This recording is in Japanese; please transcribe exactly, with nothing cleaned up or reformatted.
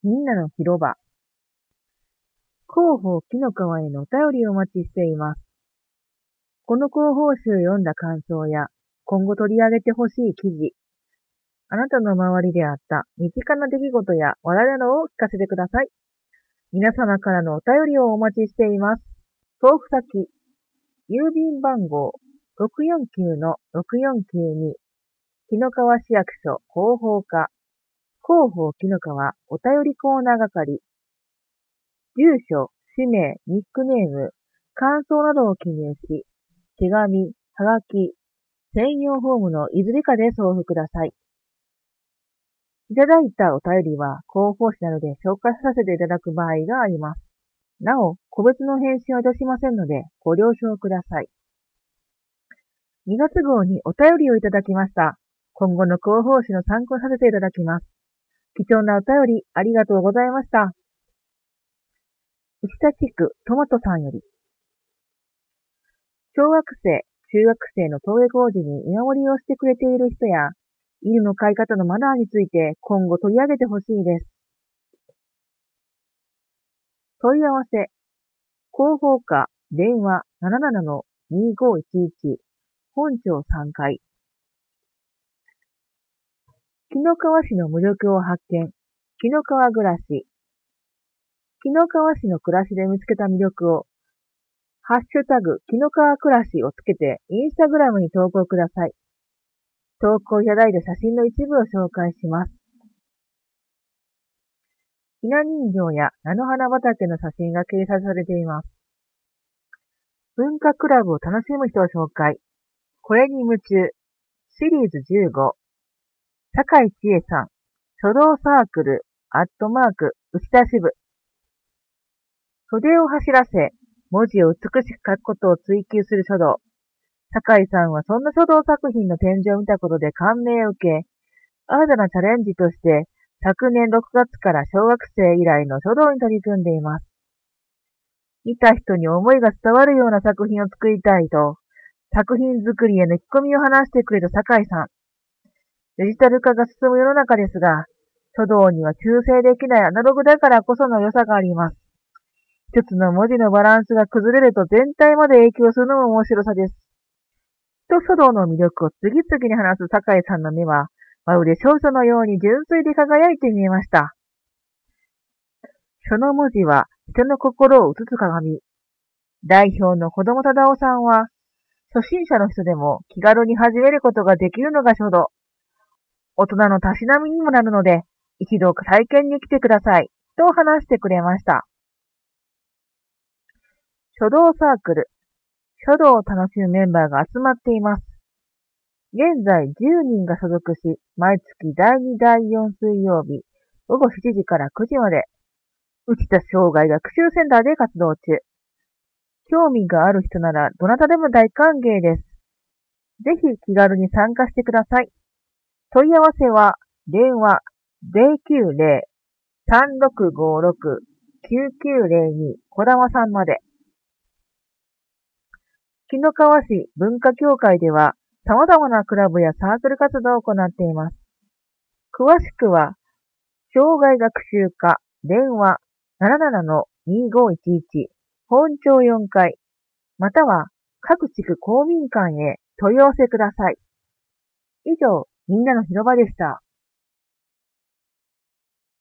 みんなの広場。広報木の川へのお便りをお待ちしています。この広報誌を読んだ感想や、今後取り上げてほしい記事、あなたの周りであった身近な出来事や話題などを聞かせてください。皆様からのお便りをお待ちしています。送付先、郵便番号 ろくよんきゅうのろくよんきゅうに、紀の川市役所広報課、広報紀の川お便りコーナー係、住所、氏名、ニックネーム、感想などを記入し、手紙、はがき、専用フォームのいずれかで送付ください。いただいたお便りは広報誌などで紹介させていただく場合があります。なお、個別の返信はいたしませんのでご了承ください。にがつ号にお便りをいただきました。今後の広報誌の参考にさせていただきます。貴重なお便りありがとうございました。牛田地区トマトさんより。小学生、中学生の登下校時に見守りをしてくれている人や、犬の飼い方のマナーについて今後取り上げてほしいです。問い合わせ、広報課、電話 ななななのにごいちいち、本庁さんかい。紀の川市の魅力を発見、紀の川暮らし。紀の川市の暮らしで見つけた魅力を、ハッシュタグ、紀の川暮らしをつけて、インスタグラムに投稿ください。投稿いただいた写真の一部を紹介します。ひな人形や菜の花畑の写真が掲載されています。文化クラブを楽しむ人を紹介。これに夢中。シリーズじゅうご。坂井千恵さん。書道サークル、アットマーク、内田支部。袖を走らせ、文字を美しく書くことを追求する書道。坂井さんはそんな書道作品の展示を見たことで感銘を受け、新たなチャレンジとして昨年ろくがつから小学生以来の書道に取り組んでいます。見た人に思いが伝わるような作品を作りたいと、作品作りへの意気込みを話してくれた坂井さん。デジタル化が進む世の中ですが、書道には修正できないアナログだからこその良さがあります。一つの文字のバランスが崩れると全体まで影響するのも面白さです。と書道の魅力を次々に話す坂井さんの目は、まるで少女のように純粋で輝いて見えました。書の文字は人の心を映す鏡。代表の子供忠夫さんは、初心者の人でも気軽に始めることができるのが書道。大人のたしなみにもなるので、一度体験に来てください。と話してくれました。書道サークル。書道を楽しむメンバーが集まっています。現在じゅうにんが所属し、毎月だいにだいよん水曜日、午後しちじからくじまで、内田障害学習センターで活動中。興味がある人ならどなたでも大歓迎です。ぜひ気軽に参加してください。問い合わせは電話 ゼロきゅうゼロ さんろくごろく きゅうきゅうゼロに 小玉さんまで。紀の川市文化協会では様々なクラブやサークル活動を行っています。詳しくは、障害学習課電話 ななななのにごいちいち 本庁よんかい、または各地区公民館へ問い合わせください。以上、みんなの広場でした。